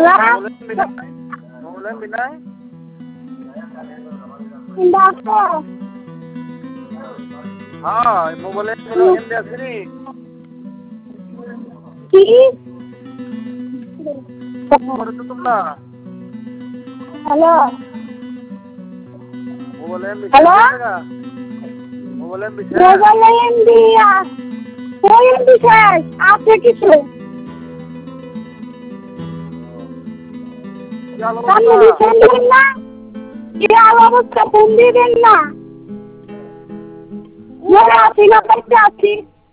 hello বলেন বিনয় doctor হ্যাঁ মোবাইলে এমবি আসেনি কি করে তো তোমরা হ্যালো মোবাইলে এমবি হ্যালো মোবাইলে এমবি মোবাইলে এমবি ওই এমবি শেষ আছে কিছু আপনি ফোন দিবেন না কি অবস্থা ফোন দিবেন না ওরা আছি না পাইতে আছি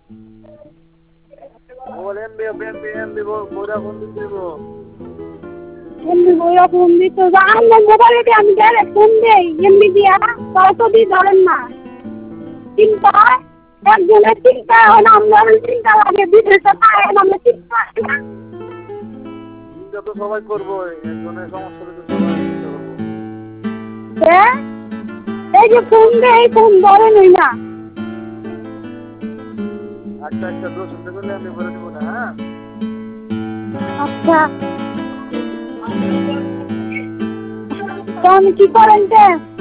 মোবাইল এমবি বইরা ফোন দিব এমবি বইরা ফোন দিতে আমার মোবাইলে দিয়ে আমি ডাইরেক্ট ফোন দেই এমবি দিয়া তাও তো দিয়ে ধরেন না চিন্তা একজনের চিন্তা হয় না আমাদের চিন্তা লাগে বিদেশে পায় না আমরা চিন্তা হয় না চিন্তা তো সবাই করবো একজনের সমস্যা তো সবাই চিন্তা করবো এই যে ফোন দেয় এই ফোন ধরেন না আচ্ছা দোষ হতে গেলে আমি বলে দেবো না হ্যাঁ আচ্ছা তো আমি কি করেন